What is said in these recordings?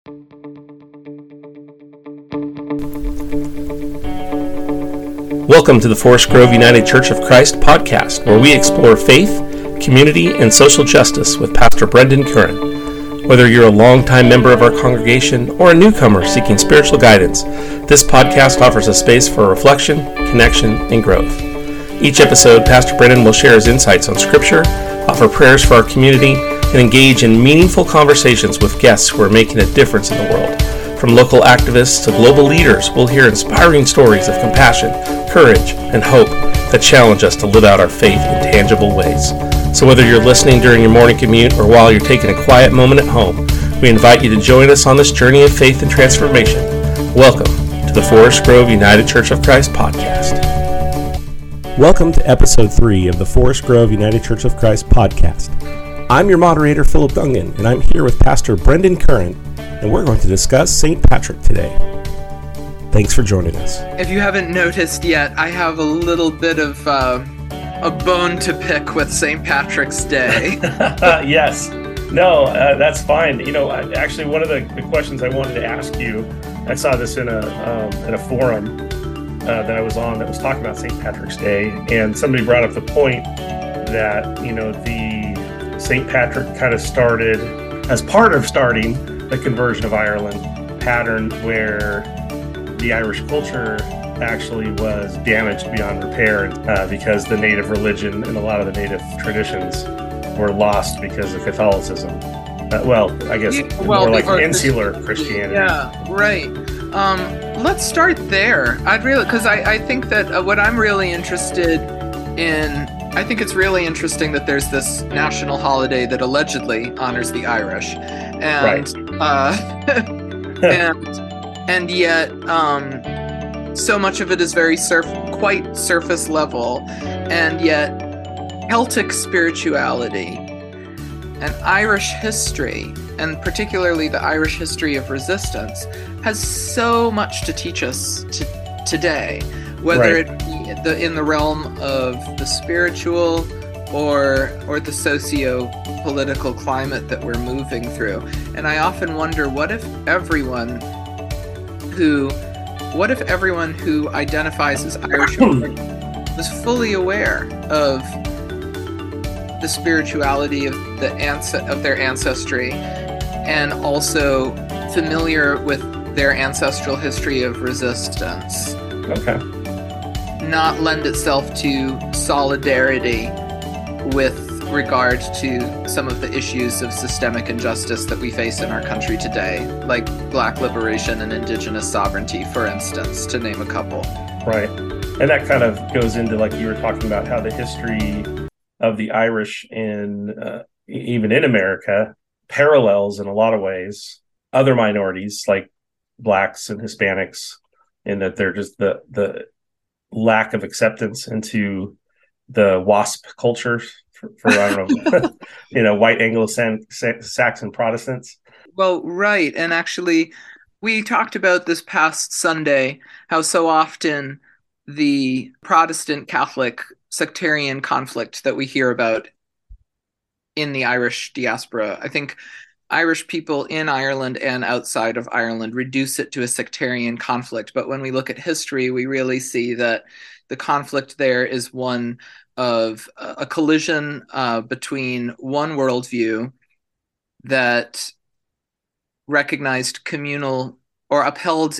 Welcome to the Forest Grove United Church of Christ podcast, where we explore faith, community, and social justice with Pastor Brendan Curran. Whether you're a longtime member of our congregation or a newcomer seeking spiritual guidance, this podcast offers a space for reflection, connection, and growth. Each episode, Pastor Brendan will share his insights on Scripture, offer prayers for our community, and engage in meaningful conversations with guests who are making a difference in the world. From local activists to global leaders, we'll hear inspiring stories of compassion, courage, and hope that challenge us to live out our faith in tangible ways. So whether you're listening during your morning commute or while you're taking a quiet moment at home, we invite you to join us on this journey of faith and transformation. Welcome to the Forest Grove United Church of Christ podcast. Welcome to episode 3 of the Forest Grove United Church of Christ podcast. I'm your moderator, Philip Dungan, and I'm here with Pastor Brendan Curran, and we're going to discuss St. Patrick today. Thanks for joining us. If you haven't noticed yet, I have a little bit of a bone to pick with St. Patrick's Day. Yes. No, that's fine. You know, actually, one of the questions I wanted to ask you, I saw this in a forum that I was on that was talking about St. Patrick's Day, and somebody brought up the point that, you know, the St. Patrick kind of started as part of starting the conversion of Ireland pattern where the Irish culture actually was damaged beyond repair because the native religion and a lot of the native traditions were lost because of Catholicism. I guess more like insular Christianity. Yeah, right. Let's start there. Because I think that what I'm really interested in, I think it's really interesting that there's this national holiday that allegedly honors the Irish, and and yet so much of it is very quite surface level, and yet Celtic spirituality and Irish history, and particularly the Irish history of resistance, has so much to teach us today, whether it be in the realm of the spiritual or the socio-political climate that we're moving through. And I often wonder, what if everyone who identifies as Irish was fully aware of the spirituality of their ancestry, and also familiar with their ancestral history of resistance. Okay. Not lend itself to solidarity with regard to some of the issues of systemic injustice that we face in our country today, like Black liberation and Indigenous sovereignty, for instance, to name a couple. Right. And that kind of goes into, like you were talking about, how the history of the Irish even in America parallels in a lot of ways other minorities like Blacks and Hispanics, in that they're just the lack of acceptance into the WASP culture for I don't know, white Anglo-Saxon Protestants. Well, right. And actually, we talked about this past Sunday how so often the Protestant Catholic sectarian conflict that we hear about in the Irish diaspora, I think Irish people in Ireland and outside of Ireland reduce it to a sectarian conflict. But when we look at history, we really see that the conflict there is one of a collision between one worldview that recognized communal or upheld,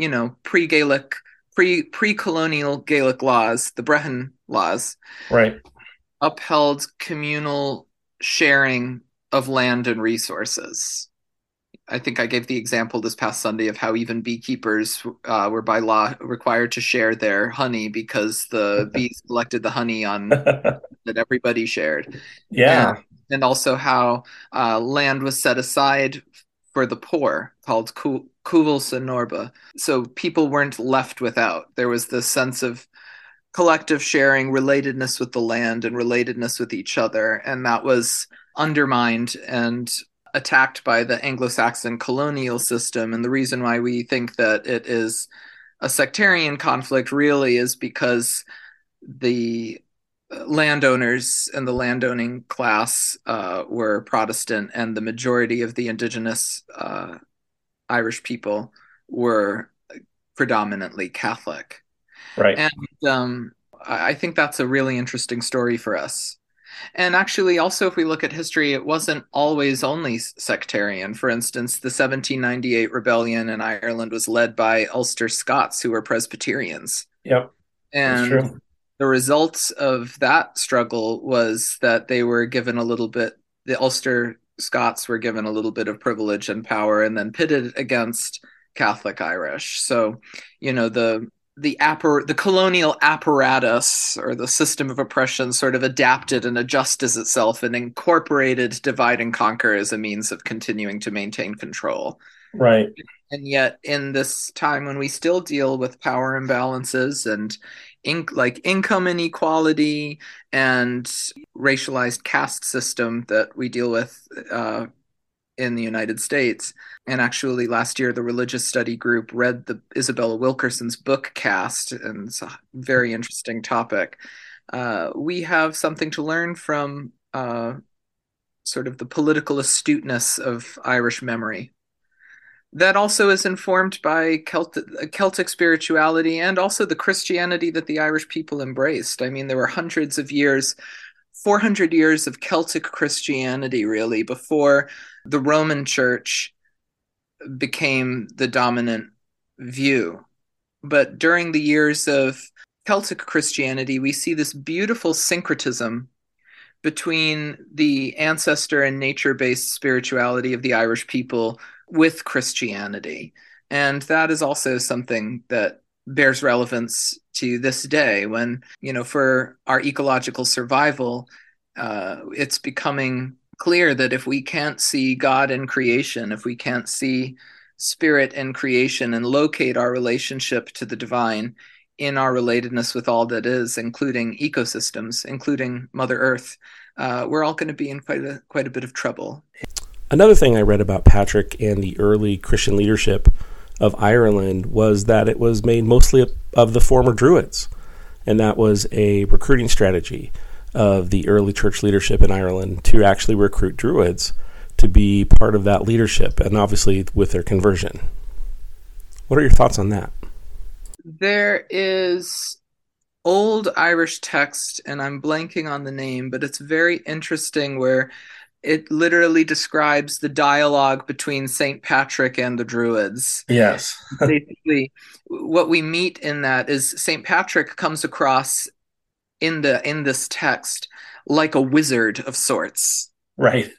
pre-colonial Gaelic laws, the Brehon laws, right, upheld communal sharing of land and resources. I think I gave the example this past Sunday of how even beekeepers were by law required to share their honey because the bees collected the honey on that everybody shared. Yeah. And also how land was set aside for the poor, called Cúbal sa Norba. So people weren't left without. There was this sense of collective sharing, relatedness with the land and relatedness with each other. And that was undermined and attacked by the Anglo-Saxon colonial system. And the reason why we think that it is a sectarian conflict really is because the landowners and the landowning class were Protestant, and the majority of the indigenous Irish people were predominantly Catholic. Right. And I think that's a really interesting story for us. And actually, also, if we look at history, it wasn't always only sectarian. For instance, the 1798 rebellion in Ireland was led by Ulster Scots, who were Presbyterians. Yep. That's And true. the results of that struggle was that they were given a little bit, the Ulster Scots were given a little bit of privilege and power and then pitted against Catholic Irish. So, the colonial apparatus or the system of oppression sort of adapted and adjusted itself and incorporated divide and conquer as a means of continuing to maintain control. Right. And yet, in this time when we still deal with power imbalances and income inequality and racialized caste system that we deal with in the United States. And actually, last year, the religious study group read the Isabella Wilkerson's book Caste, and it's a very interesting topic. We have something to learn from sort of the political astuteness of Irish memory. That also is informed by Celtic spirituality and also the Christianity that the Irish people embraced. I mean, there were hundreds of years, 400 years of Celtic Christianity, really, before the Roman Church became the dominant view. But during the years of Celtic Christianity, we see this beautiful syncretism between the ancestor and nature-based spirituality of the Irish people with Christianity. And that is also something that bears relevance to this day when, for our ecological survival, it's becoming clear that if we can't see God in creation, if we can't see spirit in creation and locate our relationship to the divine in our relatedness with all that is, including ecosystems, including Mother Earth, we're all going to be in quite a bit of trouble. Another thing I read about Patrick and the early Christian leadership of Ireland was that it was made mostly of the former Druids, and that was a recruiting strategy of the early church leadership in Ireland to actually recruit Druids to be part of that leadership, and obviously with their conversion. What are your thoughts on that? There is old Irish text, and I'm blanking on the name, but it's very interesting where it literally describes the dialogue between St. Patrick and the Druids. Yes. Basically, what we meet in that is St. Patrick comes across in this text like a wizard of sorts. Right.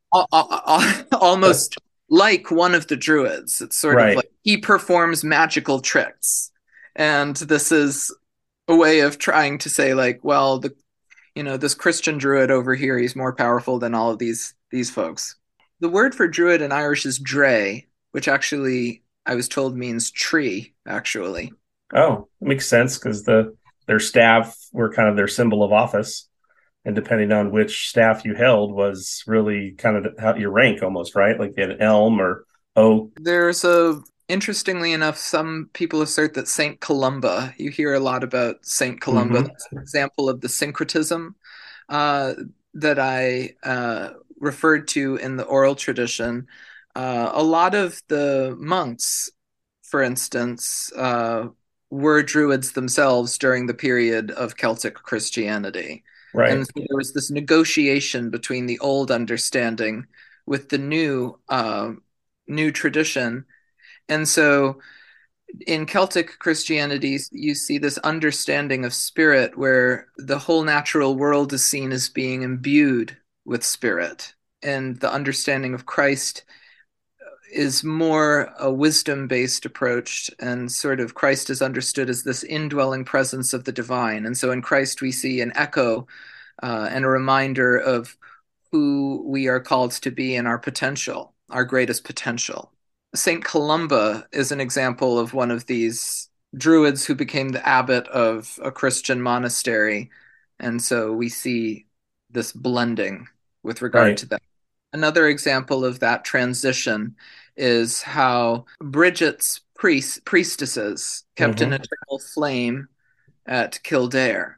Almost like one of the Druids. It's sort Right. of like he performs magical tricks. And this is a way of trying to say, like, well, this Christian Druid over here, he's more powerful than all of these folks. The word for Druid in Irish is dre, which actually I was told means tree, actually. Oh, it makes sense because their staff were kind of their symbol of office, and depending on which staff you held was really kind of your rank almost, right? Like you had elm or oak. Interestingly enough, some people assert that Saint Columba, you hear a lot about Saint Columba. Mm-hmm. That's an example of the syncretism that I referred to in the oral tradition. A lot of the monks, for instance, were Druids themselves during the period of Celtic Christianity. Right. And so there was this negotiation between the old understanding with the new tradition. And so in Celtic Christianity, you see this understanding of spirit where the whole natural world is seen as being imbued with spirit. And the understanding of Christ is more a wisdom-based approach, and sort of Christ is understood as this indwelling presence of the divine. And so in Christ, we see an echo and a reminder of who we are called to be in our potential, our greatest potential. Saint Columba is an example of one of these Druids who became the abbot of a Christian monastery. And so we see this blending with regard to that. Another example of that transition is how Bridget's priestesses kept an eternal flame at Kildare.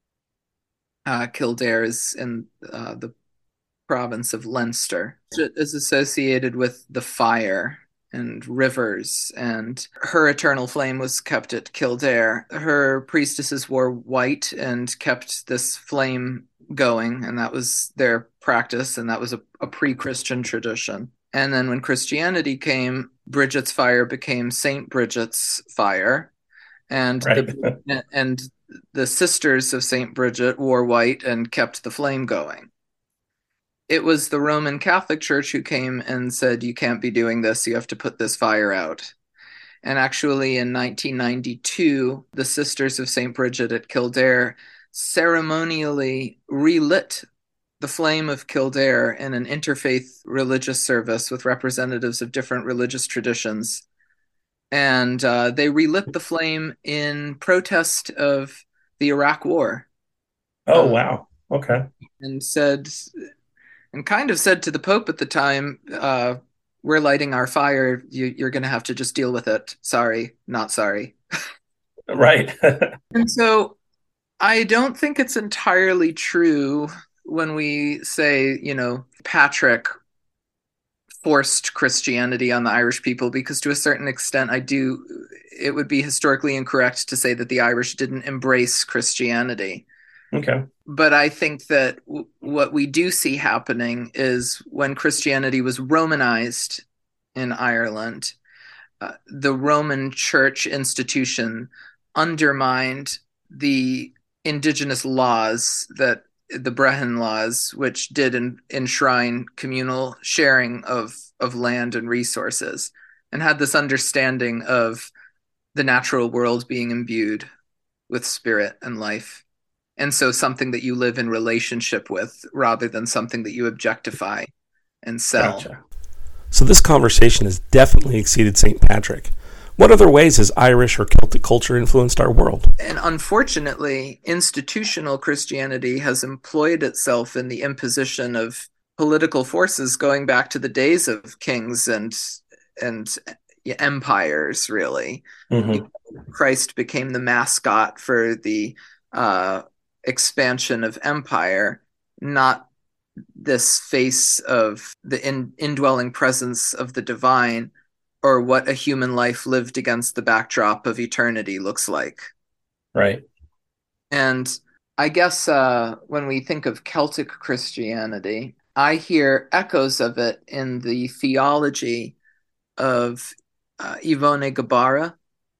Kildare is in the province of Leinster. It is associated with the fire. and rivers, and her eternal flame was kept at Kildare. Her priestesses wore white and kept this flame going, and that was their practice, and that was a pre-Christian tradition. And then when Christianity came, Bridget's fire became Saint Bridget's fire, and Right. the sisters of Saint Bridget wore white and kept the flame going. It was the Roman Catholic Church who came and said, you can't be doing this, you have to put this fire out. And actually, in 1992, the Sisters of St. Bridget at Kildare ceremonially relit the flame of Kildare in an interfaith religious service with representatives of different religious traditions. And they relit the flame in protest of the Iraq War. Oh, wow. Okay. And said, and kind of said to the Pope at the time, we're lighting our fire. You're going to have to just deal with it. Sorry, not sorry. Right. And so I don't think it's entirely true when we say, Patrick forced Christianity on the Irish people, because to a certain extent, it would be historically incorrect to say that the Irish didn't embrace Christianity. Okay. But I think that what we do see happening is when Christianity was Romanized in Ireland, the Roman Church institution undermined the indigenous laws, that the Brehon laws, which did enshrine communal sharing of land and resources, and had this understanding of the natural world being imbued with spirit and life. And so something that you live in relationship with rather than something that you objectify and sell. Gotcha. So this conversation has definitely exceeded St. Patrick. What other ways has Irish or Celtic culture influenced our world? And unfortunately, institutional Christianity has employed itself in the imposition of political forces going back to the days of kings and empires, really. Mm-hmm. Christ became the mascot for the expansion of empire, not this face of the indwelling presence of the divine, or what a human life lived against the backdrop of eternity looks like. Right. And I guess when we think of Celtic Christianity, I hear echoes of it in the theology of Ivone Gabara.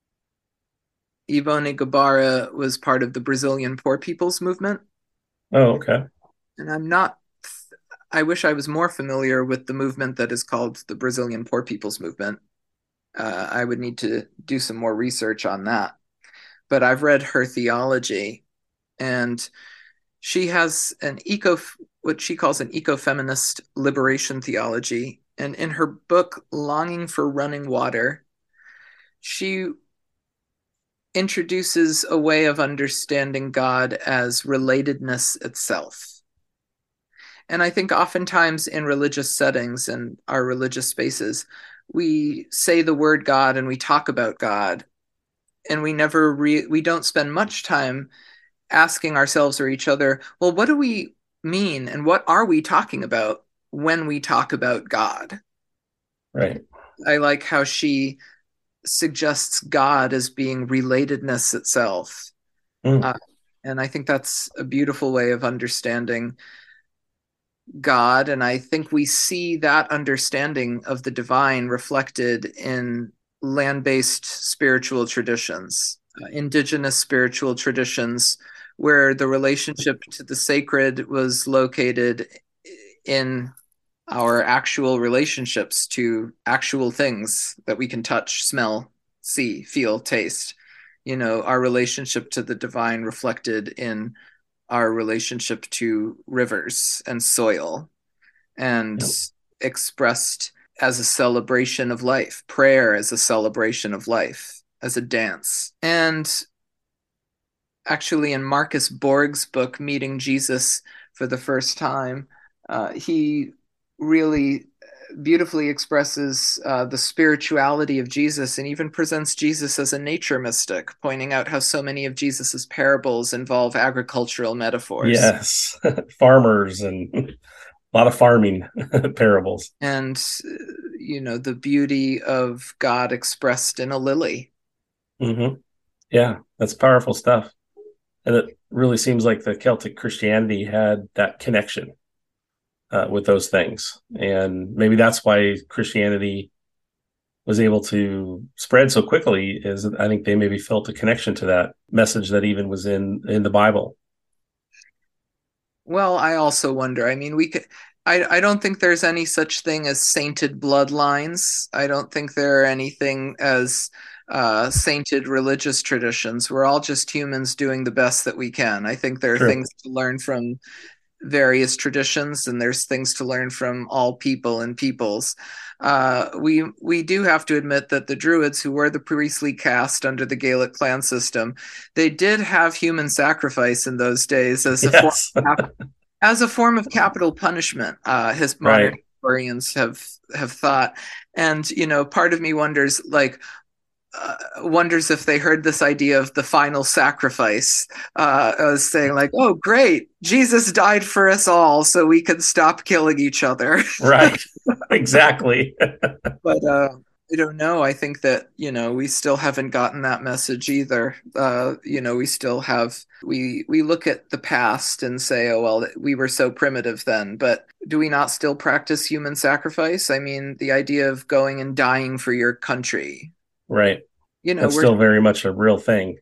Ivone Gabara was part of the Brazilian Poor People's Movement. Oh, okay. And I wish I was more familiar with the movement that is called the Brazilian Poor People's Movement. I would need to do some more research on that. But I've read her theology, and she has what she calls an ecofeminist liberation theology. And in her book, Longing for Running Water, she introduces a way of understanding God as relatedness itself. And I think oftentimes in religious settings and our religious spaces, we say the word God and we talk about God, and we don't spend much time asking ourselves or each other, well, what do we mean and what are we talking about when we talk about God? Right. I like how she suggests God as being relatedness itself. And I think that's a beautiful way of understanding God. And I think we see that understanding of the divine reflected in land-based spiritual traditions, indigenous spiritual traditions, where the relationship to the sacred was located in our actual relationships to actual things that we can touch, smell, see, feel, taste. Our relationship to the divine reflected in our relationship to rivers and soil, and expressed as a celebration of life, prayer as a celebration of life, as a dance. And actually in Marcus Borg's book, Meeting Jesus for the First Time, he really beautifully expresses the spirituality of Jesus, and even presents Jesus as a nature mystic, pointing out how so many of Jesus's parables involve agricultural metaphors. Yes. Farmers and lot of farming parables. And, the beauty of God expressed in a lily. Hmm. Yeah, that's powerful stuff. And it really seems like the Celtic Christianity had that connection with those things. And maybe that's why Christianity was able to spread so quickly, is I think they maybe felt a connection to that message that even was in the Bible. Well, I also wonder. I mean, I don't think there's any such thing as sainted bloodlines. I don't think there are anything as sainted religious traditions. We're all just humans doing the best that we can. I think there are True. things to learn from various traditions, and there's things to learn from all people and peoples. We do have to admit that the Druids, who were the priestly caste under the Gaelic clan system, they did have human sacrifice in those days Yes. as a form of capital punishment. His modern Right. historians have thought, and part of me wonders if they heard this idea of the final sacrifice as saying like, oh great, Jesus died for us all so we can stop killing each other. Right. Exactly. But I don't know. I think that we still haven't gotten that message either. We still have we look at the past and say, oh well, we were so primitive then. But do we not still practice human sacrifice? I mean, the idea of going and dying for your country. Right. You know, That's we're still very much a real thing.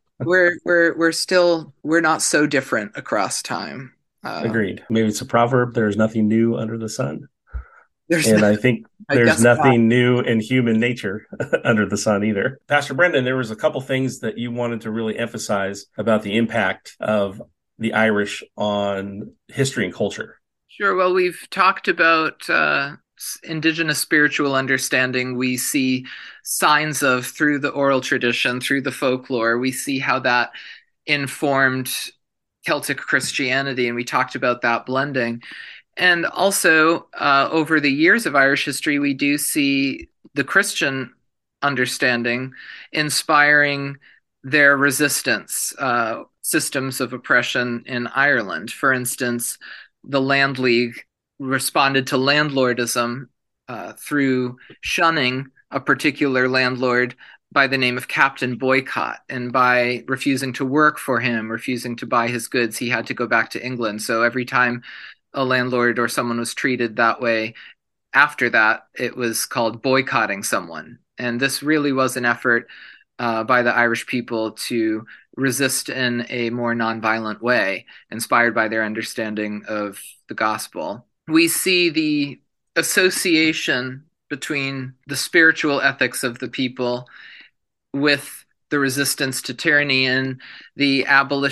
we're not so different across time. Agreed. Maybe it's a proverb. There's nothing new under the sun. There's And no, I think I there's guess not. nothing new in human nature under the sun either. Pastor Brendan, there was a couple things that you wanted to really emphasize about the impact of the Irish on history and culture. Sure. Well, we've talked about indigenous spiritual understanding. We see signs of through the oral tradition, through the folklore. We see how that informed Celtic Christianity, and we talked about that blending. And also, over the years of Irish history, we do see the Christian understanding inspiring their resistance, systems of oppression in Ireland. For instance, the Land League responded to landlordism through shunning a particular landlord by the name of Captain Boycott. And by refusing to work for him, refusing to buy his goods, he had to go back to England. So every time a landlord or someone was treated that way, after that, it was called boycotting someone. And this really was an effort by the Irish people to resist in a more nonviolent way, inspired by their understanding of the gospel. We see the association between the spiritual ethics of the people with the resistance to tyranny and the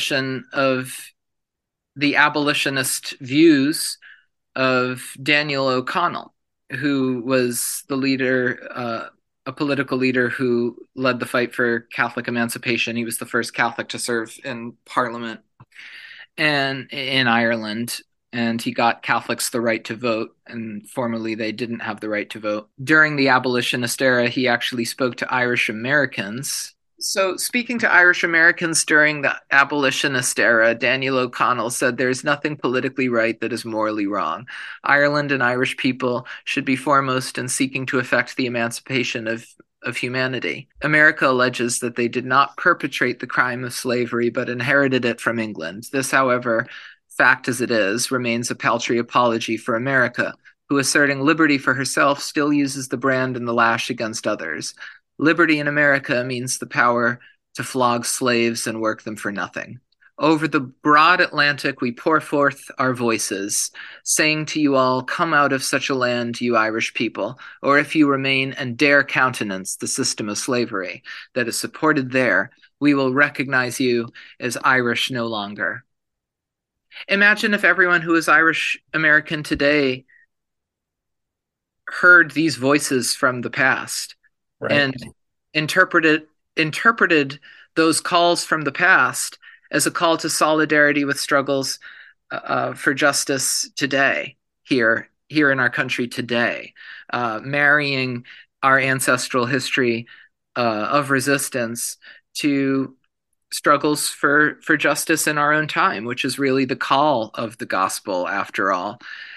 abolitionist views of Daniel O'Connell, who was the leader, a political leader who led the fight for Catholic emancipation. He was the first Catholic to serve in Parliament and in Ireland, and he got Catholics the right to vote, and formerly they didn't have the right to vote. During the abolitionist era, he actually spoke to Irish Americans. So, speaking to Irish Americans during the abolitionist era, Daniel O'Connell said there's nothing politically right that is morally wrong. Ireland and Irish people should be foremost in seeking to effect the emancipation of humanity. America alleges that they did not perpetrate the crime of slavery, but inherited it from England. This, however, fact as it is, remains a paltry apology for America, who, asserting liberty for herself, still uses the brand and the lash against others. Liberty in America means the power to flog slaves and work them for nothing. Over the broad Atlantic we pour forth our voices, saying to you all, come out of such a land, you Irish people, or if you remain and dare countenance the system of slavery that is supported there, we will recognize you as Irish no longer. Imagine if everyone who is Irish American today heard these voices from the past Right. and interpreted those calls from the past as a call to solidarity with struggles for justice today, here in our country today, marrying our ancestral history of resistance to struggles for justice in our own time, which is really the call of the gospel after all.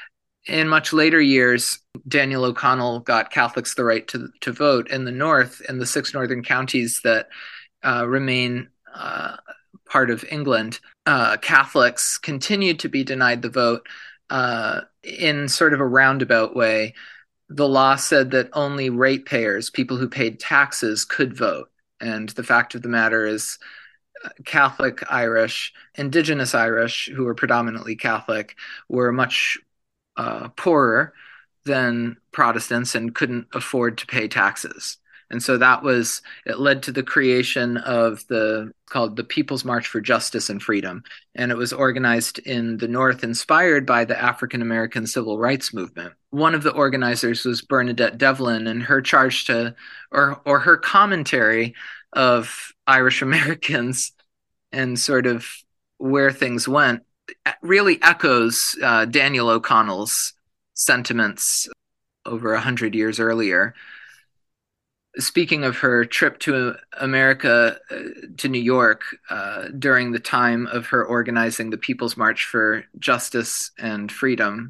In much later years, Daniel O'Connell got Catholics the right to vote in the North, in the 6 northern counties that remain part of England. Catholics continued to be denied the vote in sort of a roundabout way. The law said that only ratepayers, people who paid taxes, could vote. And the fact of the matter is, Catholic Irish, Indigenous Irish, who were predominantly Catholic, were much poorer than Protestants and couldn't afford to pay taxes. And so it led to the creation of called the People's March for Justice and Freedom. And it was organized in the North, inspired by the African American Civil Rights Movement. One of the organizers was Bernadette Devlin, and her charge or her commentary of Irish Americans and sort of where things went really echoes Daniel O'Connell's sentiments over 100 years earlier. Speaking of her trip to America, to New York, during the time of her organizing the People's March for Justice and Freedom,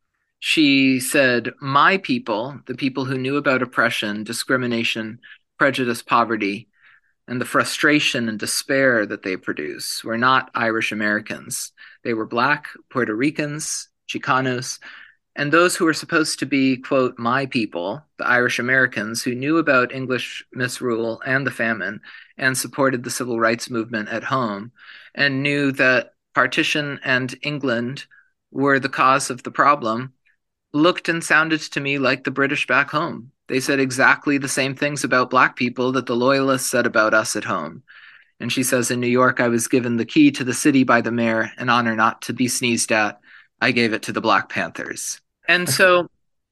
she said, "My people, the people who knew about oppression, discrimination, prejudice, poverty, and the frustration and despair that they produce, were not Irish Americans. They were Black, Puerto Ricans, Chicanos, and those who were supposed to be, quote, my people, the Irish Americans, who knew about English misrule and the famine and supported the civil rights movement at home and knew that partition and England were the cause of the problem, looked and sounded to me like the British back home. They said exactly the same things about Black people that the Loyalists said about us at home." And she says, "In New York, I was given the key to the city by the mayor, an honor not to be sneezed at. I gave it to the Black Panthers." And so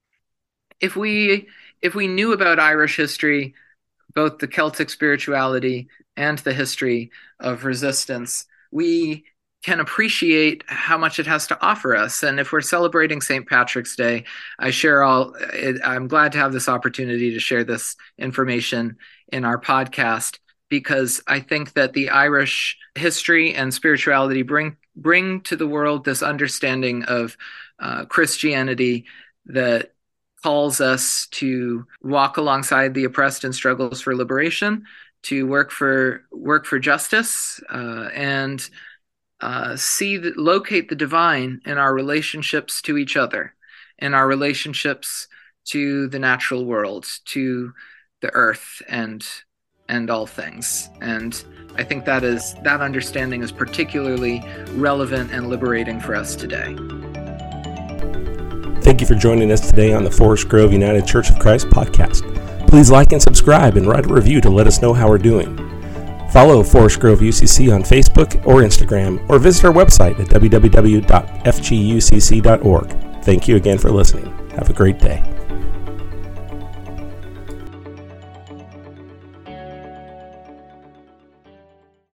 if we knew about Irish history, both the Celtic spirituality and the history of resistance, we can appreciate how much it has to offer us. And if we're celebrating St. Patrick's Day, I'm glad to have this opportunity to share this information in our podcast, because I think that the Irish history and spirituality bring to the world this understanding of Christianity that calls us to walk alongside the oppressed in struggles for liberation, to work for justice, and locate the divine in our relationships to each other, in our relationships to the natural world, to the earth and all things. And I think that understanding is particularly relevant and liberating for us today. Thank you for joining us today on the Forest Grove United Church of Christ podcast. Please like and subscribe and write a review to let us know how we're doing. Follow Forest Grove UCC on Facebook or Instagram, or visit our website at www.fgucc.org. Thank you again for listening. Have a great day.